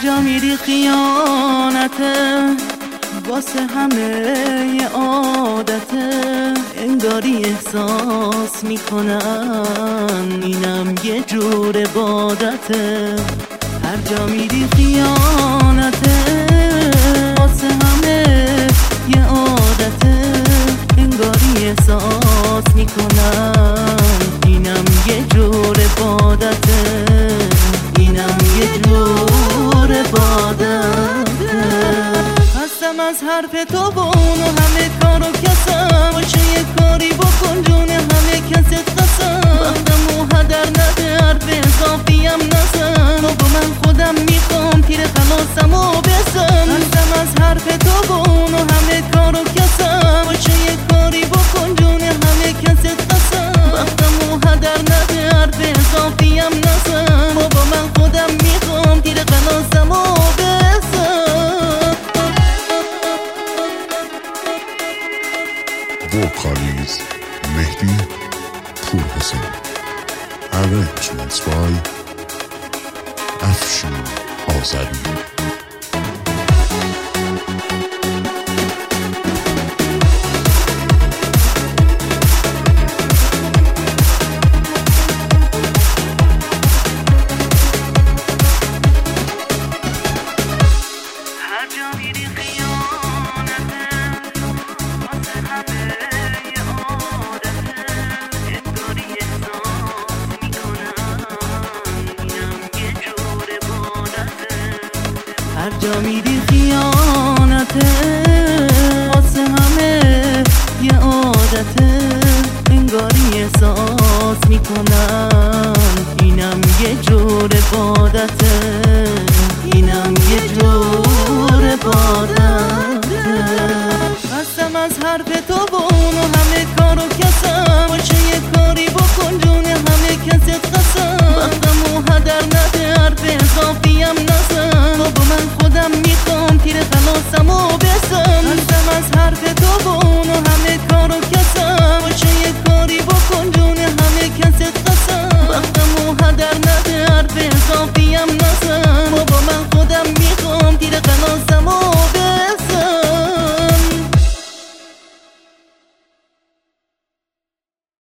جا میری خیانته، واسه همه یه عادته، انگاری احساس میکنن اینم یه جور عبادته. هر جا میری خیانته، واسه همه یه عادته، انگاری احساس میکنن اینم یه جور عبادته، اینم یه جور عبادته. هستم از حرف تو و اونو همه کارو کسم، باشه یه کاری بکن جون همه کست قسم، وقتمو هدر نده حرف اضافیم نزن، بابا من خودم میخوام تیر خلاصمو بزن. هستم از حرف تو و اونو همه کارو کسم، باشه یه کاری بکن جون همه کست قسم، وقتمو هدر نده حرف اضافیم نزن، بابا من خودم میخوام تیر خلاصمو بزن. Vocalies Mehdi Purhassan. Arrangements by Afshin Azadi. هر جا میری خیانته، واسه همه یه عادته، انگاری احساس میکنن اینم یه جور عبادته. هر جا میری خیانته، واسه همه یه عادته، انگاری احساس میکنن اینم یه جور عبادته.